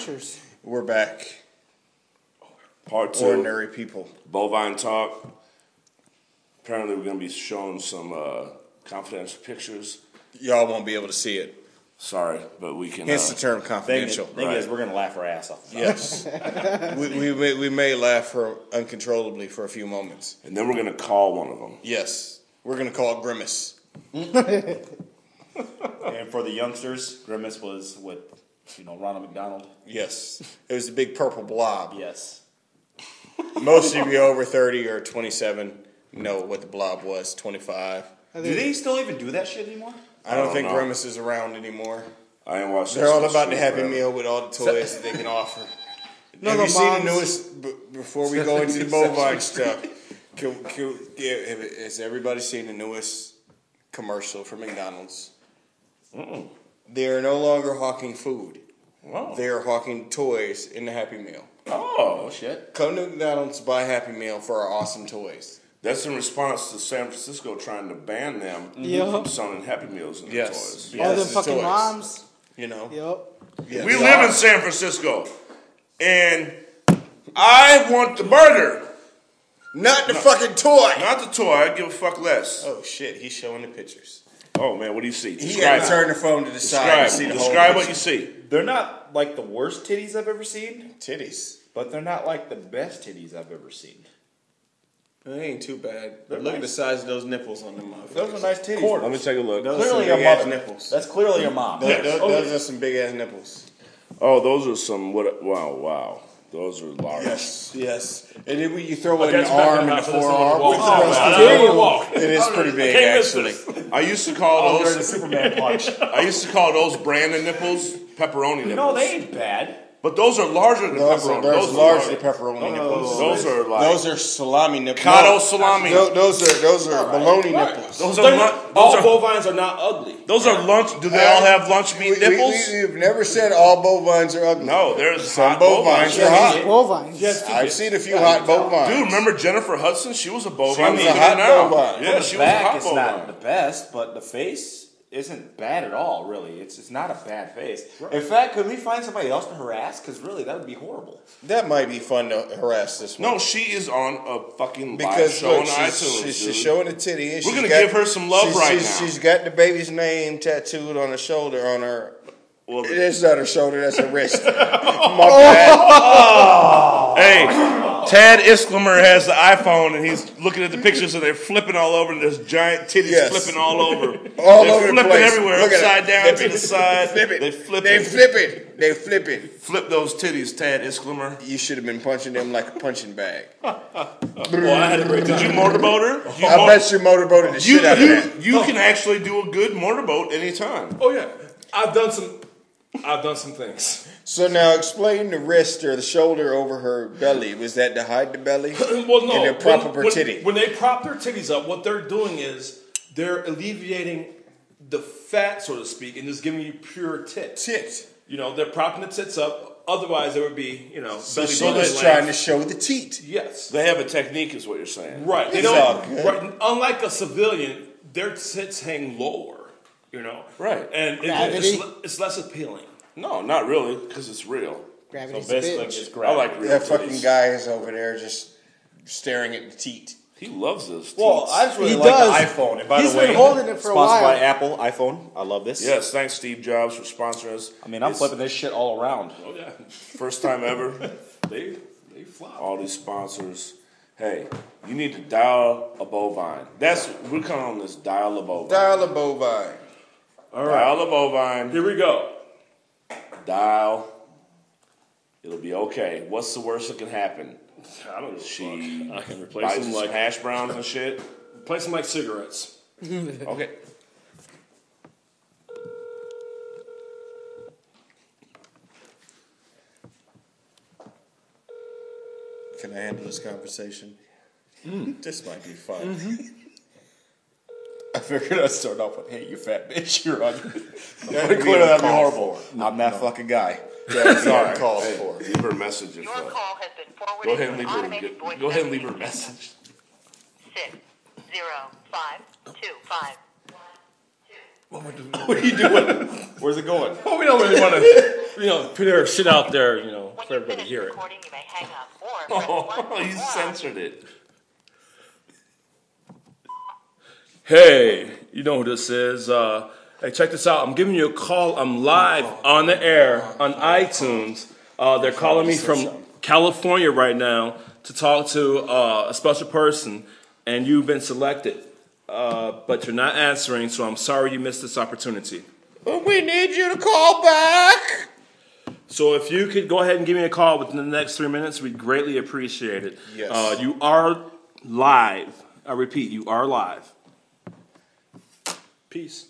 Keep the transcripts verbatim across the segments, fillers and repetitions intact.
pictures. We're back. Part two. Ordinary people. Bovine talk. Apparently, we're going to be showing some uh, confidential pictures. Y'all won't be able to see it. Sorry, but we can. Hence uh, the term Thing, confidential. thing Right. is, we're gonna laugh our ass off. Yes. we, we, may, we may laugh for uncontrollably for a few moments. And then we're going to call one of them. Yes. We're going to call it Grimace. And for the youngsters, Grimace was with, you know, Ronald McDonald. Yes. It was a big purple blob. Yes. Most of you over thirty or twenty-seven know what the blob was, twenty-five. Do they still even do that shit anymore? I don't, don't think know. Grimace is around anymore. I ain't watched They're all this about the shit Happy forever. Meal with all the toys that they can offer. No, Have the you seen the moms- newest, b- before we go into the bovine stuff, can, can, yeah, have- has everybody seen the newest commercial for McDonald's? Mm-mm. They are no longer hawking food. Wow. They are hawking toys in the Happy Meal. Oh, Shit. Come to McDonald's, buy Happy Meal for our awesome toys. that's in response to San Francisco trying to ban them Yup. from selling Happy Meals in their Yes. toys. Yeah, All this them is fucking toys. moms. You know? Yep. Yes. We live in San Francisco, and I want the burger, Not the fucking toy! not the toy. I give a fuck less. Oh shit, he's showing the pictures. Oh man, what do you see? He Describe had to it. turn the phone to the side to see Describe, the whole describe what picture. you see. They're not like the worst titties I've ever seen, Titties. but they're not like the best titties I've ever seen. It ain't too bad. They're But look at the nice. size of those nipples on them motherfuckers. Those are nice titties. Let bro. me take a look. Those Clearly are your big ass mother. nipples. That's clearly your mom. Those, those, Oh, those are some big ass nipples. Oh, those are some what? Wow, wow. Those are large. Yes, yes. And then when you throw in the Against back arm and and the half of this forearm, little with the wall. rest I of don't know the where to walk. it is pretty big can't miss actually. I used to call Oh, they're the those. Superman punch. I used to call those Brandon nipples pepperoni nipples. No, they ain't bad. But those are larger than Those pepperoni. are, those those largely are pepperoni nipples. Those are like Those are salami nipples. Kato No, salami. tho- Those are those are bologna Right. nipples. Those are They're lun- not- those all are bovines are not ugly. those are lunch. Do they all have lunch meat We, we, nipples? we, we've never said all bovines are ugly. No, there's Some hot bovines bovines. are hot. Bovines. Yes, I've seen a few hot bovines. Dude, remember Jennifer Hudson? She was a bovine. She was a Look at hot her now. bovine. Yeah, From the she was a back, hot it's not bovine. the best, but the face isn't bad at all. Really, it's it's not a bad face. In fact, could we find somebody else to harass? Because really, that would be horrible. That might be fun to harass this one. No, she is on a fucking live Because show look, on she's, iTunes. she's, dude. she's showing a titty. and We're she's gonna got- give her some love she's, right she's, now. She's got the baby's name tattooed on her shoulder, on her. Well, It's not her shoulder, that's her wrist. My bad. hey, Tad Isklemer has the iPhone and he's looking at the pictures and they're flipping all over and there's giant titties Yes. flipping all over. All they're over the flipping place. everywhere, Look at upside it. down They to the side. Flip it. They flip They it. flip it. They flip it. Flip those titties, Tad Isklemer. You should have been punching them like a punching bag. Well, I had a great Did time. you motorboat her? You, I mor- bet you motorboated the you, shit out of you, that. you can actually do a good motorboat anytime. Oh yeah, I've done some. I've done some things. So now explain the wrist or the shoulder over her belly. Was that to hide the belly? Well, no. And then prop when, up her when- titty. When they prop their titties up, what they're doing is they're alleviating the fat, so to speak, and just giving you pure tits. Tit. You know, they're propping the tits up. Otherwise, there would be, you know, So belly she button was length. trying to show the teat. Yes. They have a technique, is what you're saying. Right. They It's all don't. good. Right. Unlike a civilian, their tits hang lower. You know. Right. And it, Gravity. it's, le- it's less appealing. No, not really, because it's real. Gravity's So basically, a bitch. just I grab. like real That titties. fucking guy is over there just staring at the teat. He loves those. Well, teats. I just really He like does. the iPhone. And by He's the way, been holding it for a sponsored while. by Apple iPhone. I love this. Yes, thanks Steve Jobs for sponsoring us. I mean, I'm It's flipping this shit all around. Oh yeah. First time ever. They they flop. All these sponsors. Hey, you need to dial a bovine. That's we're coming on this dial a bovine. Dial a bovine. All right. Dial a bovine. Here we go. Dial. It'll be okay. What's the worst that can happen? I don't know. She I can replace buys them some like hash browns and shit. replace them like cigarettes. Okay. Can I handle this conversation? This might be fun. I figured I'd start off with, "Hey, you fat bitch, you're on." That'd But be clearly, that'd be uncalled horrible. for. I'm that fucking guy. That's Sorry. uncalled Hey, for. leave her a message if Your uh, call has been forwarded Go ahead and to leave an her. automated voice Go ahead and leave her a messaging message. Six zero five two five. What are you doing? Where's it going? Well, we don't really want to. you know, put their shit out there, you know, When for you everybody to finish hear it. recording, you may hang up or press one Oh, for you more censored it. Hey, you know who this is. Uh, hey, check this out. I'm giving you a call. I'm live on the air on iTunes. Uh, they're calling me from California right now to talk to uh, a special person, and you've been selected. Uh, but you're not answering, so I'm sorry you missed this opportunity. But we need you to call back. So if you could go ahead and give me a call within the next three minutes, we'd greatly appreciate it. Yes. Uh, you are live. I repeat, you are live. Peace.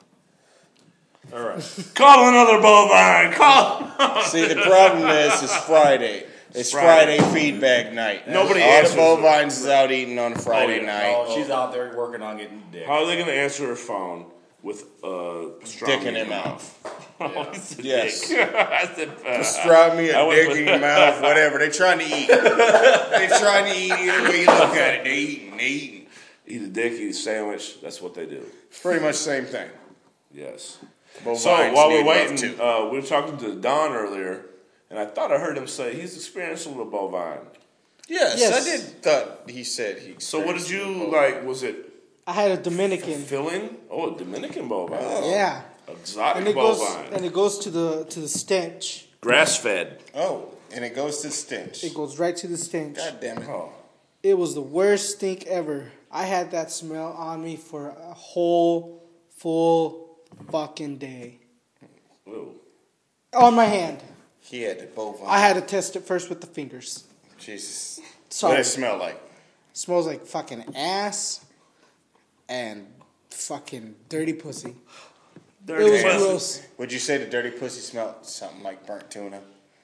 All right. Call another bovine. Call. See, the problem is, it's Friday. It's Friday, Friday. feedback night. Nobody All answers the bovines is out eating on a Friday Oh, yeah. night. Oh, she's out there working on getting dick. How are they going to answer her phone with uh, Dick in their mouth. Yes. I said, uh, Pastrami, I a would dick put- in your mouth, whatever. They're trying to eat. They're trying to eat either way you look at it. They eating, they eating. Eat a dick, eat a sandwich. That's what they do. It's pretty much the same thing. Yes. Bovines So while we're need love, waiting, too. uh, we were talking to Don earlier, and I thought I heard him say he's experienced with a bovine. Yes, Yes. I did thought he said he. So what did experienced you it. like? Was it I had a Dominican. filling? Oh, a Dominican bovine. Yeah. Exotic And it goes bovine. and it goes to the to the stench. Grass fed. Oh, and it goes to stench. It goes right to the stench. God damn it. Oh. It was the worst stink ever. I had that smell on me for a whole full fucking day. Ooh. On my hand. He had the bovine. I had to test it first with the fingers. Jesus. What did Sorry. it smell like? Smells like fucking ass and fucking dirty pussy. Dirty It was pussy. gross. Would you say the dirty pussy smelled something like burnt tuna?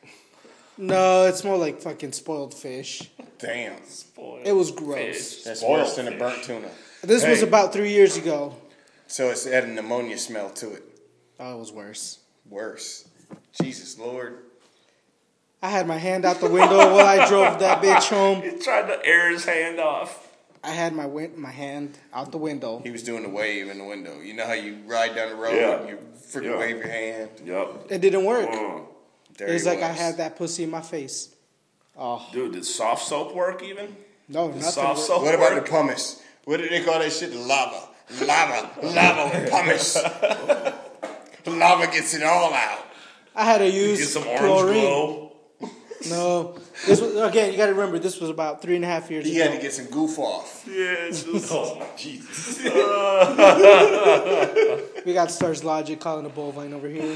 No, it smelled like fucking spoiled fish. Damn. It was gross. That's Spoiled worse than a fish. burnt tuna. This was Hey. about three years ago. So it's had an ammonia smell to it. Oh, it was worse. Worse. Jesus Lord. I had my hand out the window while I drove that bitch home. He tried to air his hand off. I had my win- my hand out the window. He was doing the wave in the window. You know how you ride down the road Yeah. and you freaking Yeah. wave your hand? Yep. It didn't work. Mm. There It was he like I was. had that pussy in my face. Oh, Dude, did soft soap work even? no, Did nothing. soft worked. soap What about work? the pumice? What did they call that shit? Lava. Lava. Lava pumice. Lava gets it all out. I had to use Get some orange chlorine. glow. No, this was again. You got to remember, this was about three and a half years He ago. had to get some goof off. Yeah, just, Jesus. We got Stars Logic calling a bovine over here.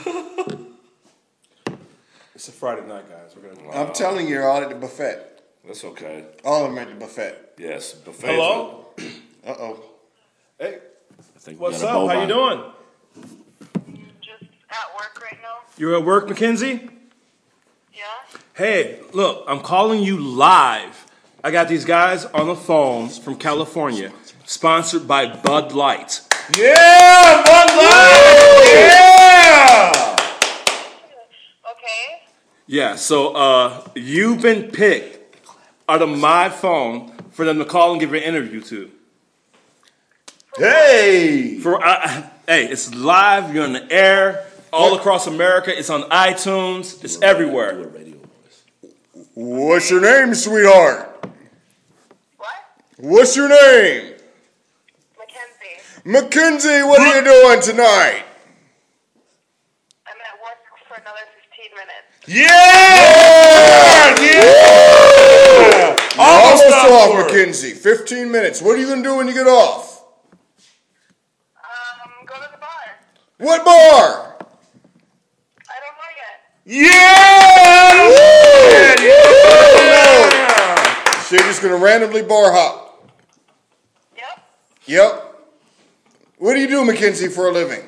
It's a Friday night, guys. We're gonna. I'm telling you, they're all at the buffet. that's okay. All of them at the buffet. Yes. Buffet. Hello. Uh oh. Hey, I think we what's got a up? How you bovine. doing? Just at work right now? You're at work, Mackenzie? Yeah? Hey, look, I'm calling you live. I got these guys on the phone from California, sponsored by Bud Light. Yeah, Bud Light! Yeah! Okay. Yeah, so uh, you've been picked out of my phone for them to call and give an interview to. Hey! For uh, hey, it's live. You're on the air all across America. It's on iTunes. It's everywhere. What's your name, sweetheart? What? What's your name? Mackenzie. Mackenzie, what are you doing tonight? I'm at work for another fifteen minutes. Yeah! Yeah! Almost Almost off, off work. Mackenzie. fifteen minutes. What are you going to do when you get off? Um, go to the bar. What bar? I don't know yet. Yeah! Yeah! So you're just going to randomly bar hop? Yep. Yep. What do you do, Mackenzie, for a living?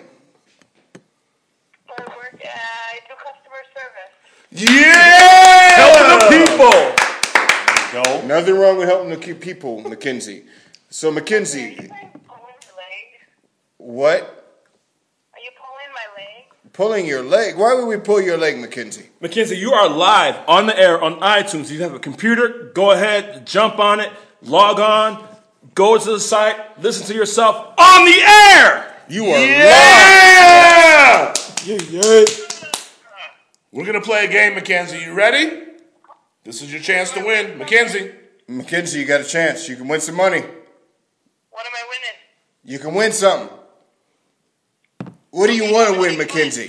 I work, uh, I do customer service. Yeah! Helping the people. Go. Nothing wrong with helping the keep people, Mackenzie. So, Are you Mackenzie, pulling your leg? what? Are you pulling my leg? Pulling your leg? Why would we pull your leg, Mackenzie? Mackenzie, you are live on the air on iTunes. If you have a computer, go ahead, jump on it, log on, go to the site, listen to yourself on the air. You are live. Yeah! Yeah, yeah. We're going to play a game, Mackenzie. You ready? This is your chance to win. Mackenzie. Mackenzie, you got a chance. You can win some money. What am I winning? You can win something. What do you want to win, Mackenzie?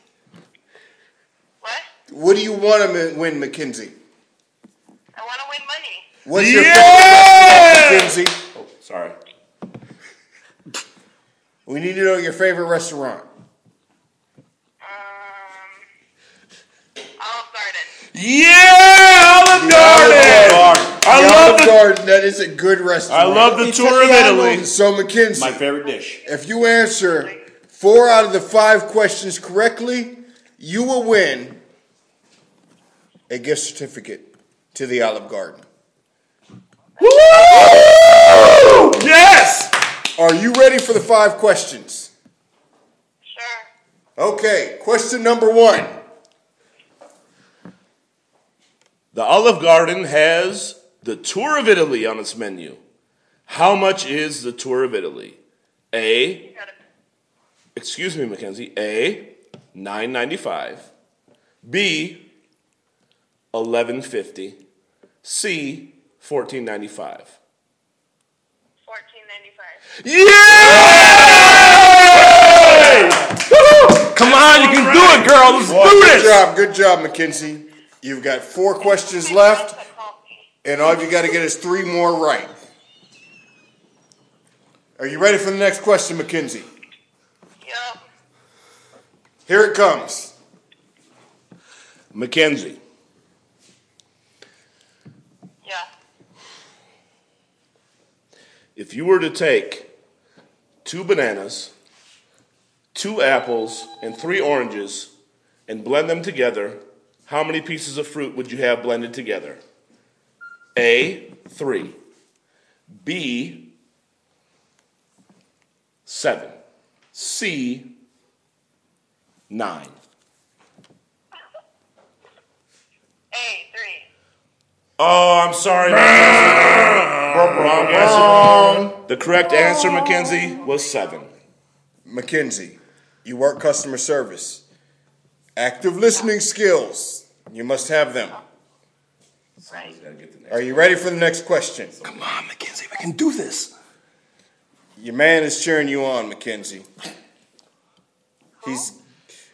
What? What do you want to win, Mackenzie? I want to win money. What's your Yeah! favorite restaurant, Mackenzie? Oh, sorry. We need to know your favorite restaurant. Um, Olive Garden. Yeah! Olive Garden! I The love Olive the Garden. That is a good I restaurant. love the tour of Italy. So, Mackenzie, My favorite dish. if you answer four out of the five questions correctly, you will win a gift certificate to the Olive Garden. Woo! Yes! Are you ready for the five questions? Sure. Okay, question number one. The Olive Garden has the tour of Italy on its menu. How much is the tour of Italy? A, You got it. excuse me, Mackenzie. A, nine ninety-five. B, eleven fifty. C, fourteen ninety-five. Fourteen ninety-five. Yeah! Come on, you can do it, girl. Let's Well, do good this. job, good job, Mackenzie. You've got four questions left, and all you got to get is three more right. Are you ready for the next question, Mackenzie? Yup. Here it comes. Mackenzie, Yeah. if you were to take two bananas, two apples, and three oranges and blend them together, how many pieces of fruit would you have blended together? A, three. B, seven. C, nine. A, three. Oh, I'm sorry, Mackenzie. Wrong answer. The correct answer, Mackenzie, was seven. Mackenzie, you work customer service. Active listening skills. You must have them. Right. Are you ready for the next question? Come on, Mackenzie, we can do this. Your man is cheering you on, Mackenzie. He's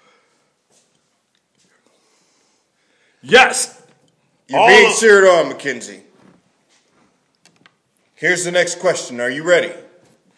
Yes. you're All being of- cheered on, Mackenzie. Here's the next question. Are you ready? Yep.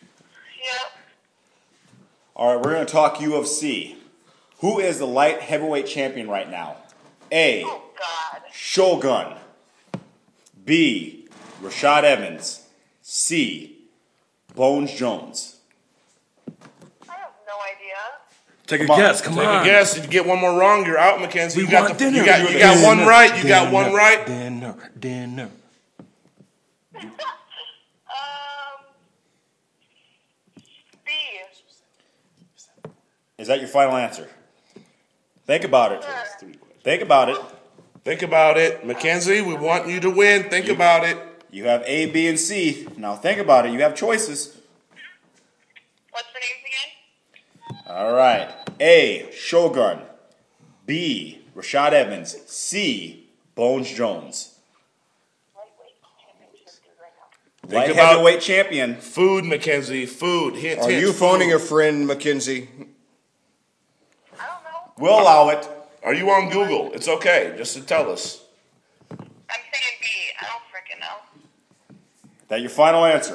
All right, we're going to talk U F C. Who is the light heavyweight champion right now? A, Oh, God. Shogun. B, Rashad Evans. C, Bones Jones. I have no idea. Take a Come on. guess. Come Take on. a guess. If you get one more wrong, you're out, Mackenzie. We you got want the, dinner. You got, you got Dinner, one right. You got one dinner, right. Dinner. Dinner. Um, B. Is that your final answer? Think about it. Sure. Think about it. Think about it, Mackenzie. We want you to win. Think about it. You have A, B, and C. Now think about it. You have choices. What's the names again? All right. A, Shogun. B, Rashad Evans. C, Bones Jones. Lightweight championship dude right now. Think Light about heavyweight champion. food, Mackenzie. Food. Hint, Are hint, you food. phoning a friend, Mackenzie? I don't know. We'll allow it. Are you on Google? It's okay. Just to tell us. I'm saying B. I don't freaking know. That your final answer?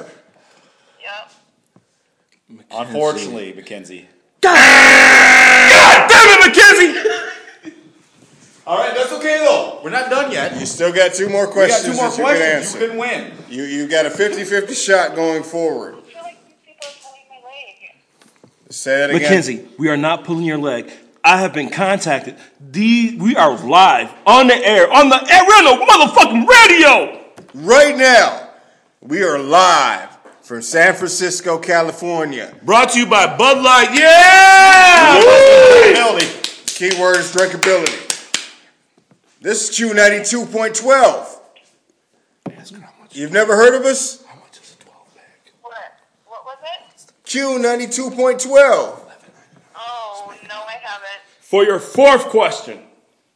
Yep. Unfortunately, Mackenzie. God damn it, Mackenzie! All right, that's okay though. We're not done yet. You still got two more We got questions two more that you can questions. You answer. can win. You you got a fifty-fifty shot going forward. I feel like these people are pulling my leg. Say that again. Mackenzie, we are not pulling your leg. I have been contacted. These, we are live on the air, on the air. We're on the motherfucking radio. Right now, we are live from San Francisco, California. Brought to you by Bud Light. Yeah! Keyword is drinkability. This is Q ninety-two point twelve. You've never heard of us? What? What was it? Q ninety-two point twelve. Oh, no, I haven't. For your fourth question,